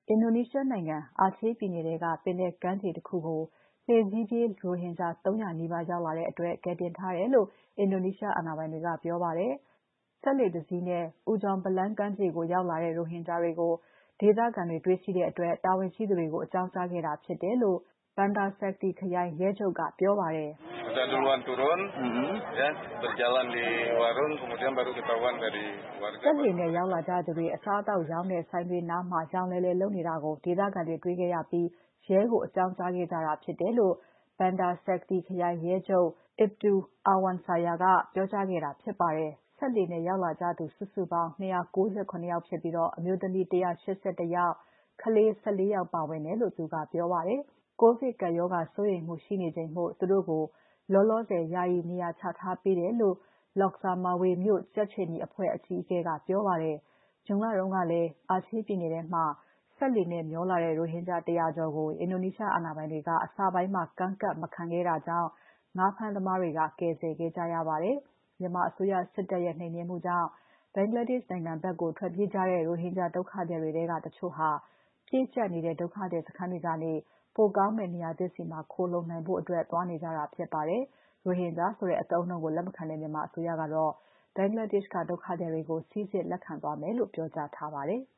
အင်ဒိုနီးရှားနိုင်ငံအာချေးပြည်နယ်ထဲကပင်လယ်ကမ်းခြေတခုကိုလှေစီးပြေးရိုဟင်ဂျာ ၃၀၀ နီးပါးရောက်လာတဲ့အတွက်ကယ်တင်ထားတယ်လို့အင်ဒိုနီးရှားအာဏာပိုင်တွေကပြောပါတယ်။ စက်လှေတစီးနဲ့ Ujung Berlang ကမ်းခြေကိုရောက်လာတဲ့ရိုဟင်ဂျာတွေကိုဒေသခံတွေတွေ့ရှိတဲ့အတွက်တာဝန်ရှိသူတွေကိုအကြောင်းကြားခဲ့တာဖြစ်တယ်လို့ Banda Aceh ခရိုင်ရဲချုပ်ကပြောပါတယ်။ Udah duluan turun, ya berjalan di warung, kemudian baru ketahuan dari စက်လှေနဲ့ရောက်လာကြသူတွေအစားအသောက်ရောင်းတဲ့ဆိုင်တွေနားမှာရောင်းလဲလုပ်နေတာကိုဒေသခံတွေတွေ့ခဲ့ရပြီးရဲကိုအကြောင်းကြားခဲ့ကြတာဖြစ်တယ်လို့ Banda Aceh ခရိုင်ရဲချုပ် Ibtu Awan Saya ကပြောကြားခဲ့တာဖြစ်ပါတယ်။ စက်လှေနဲ့ရောက်လာကြသူစုစုပေါင်း 297 ယောက်ဖြစ်ပြီးအမျိုးသမီး 181 ယောက်၊ ကလေး 14 ယောက်ပါဝင်တယ်လို့သူကပြောပါတယ်။ ကိုဗစ်ကပ်ရောဂါစိုးရိမ်မှုရှိနေချိန်မို့သူတို့ကိုလောလောဆယ်ယာယီနေရာချထားပေးတယ်လို့ Lhokseumawe မြို့ကြက်ခြေနီအဖွဲ့အကြီးအကဲကပြောပါတယ်။ ဇွန်လတုန်းကလည်းအာချေးပြည်နယ်ထဲမှာစက်လှေနဲ့မျောလာတဲ့ရိုဟင်ဂျာ 100 ကျော်ကိုအင်ဒိုနီးရှားအာဏာပိုင်တွေကအစပိုင်းမှာကမ်းကပ်မခံခဲ့တာကြောင့်ငါးဖမ်းသမားတွေကကယ်ဆယ်ခဲ့ကြရပါတယ်။ မြန်မာအစိုးရစစ်တပ်ရဲ့နှိမ်နင်းမှုကြောင့် Bangladesh နိုင်ငံဘက်ကိုထွက်ပြေးကြတဲ့ရိုဟင်ဂျာဒုက္ခသည်တွေထဲကတချို့ဟာပြည့်ကျပ်နေတဲ့ဒုက္ခသည်စခန်းတွေကနေပိုကောင်းမယ့်နေရာသစ်ဆီမှာခိုလှုံနိုင်ဖို့သွားနေကြတာဖြစ်ပါတယ်။ ရိုဟင်ဂျာဆိုတဲ့အသုံးအနှုန်းကိုလက်မခံတဲ့မြန်မာအစိုးရကတော့ Bangladesh ကဒုက္ခသည်တွေကိုစိစစ်လက်ခံသွားမယ်လို့ပြောကြားထားပါတယ်။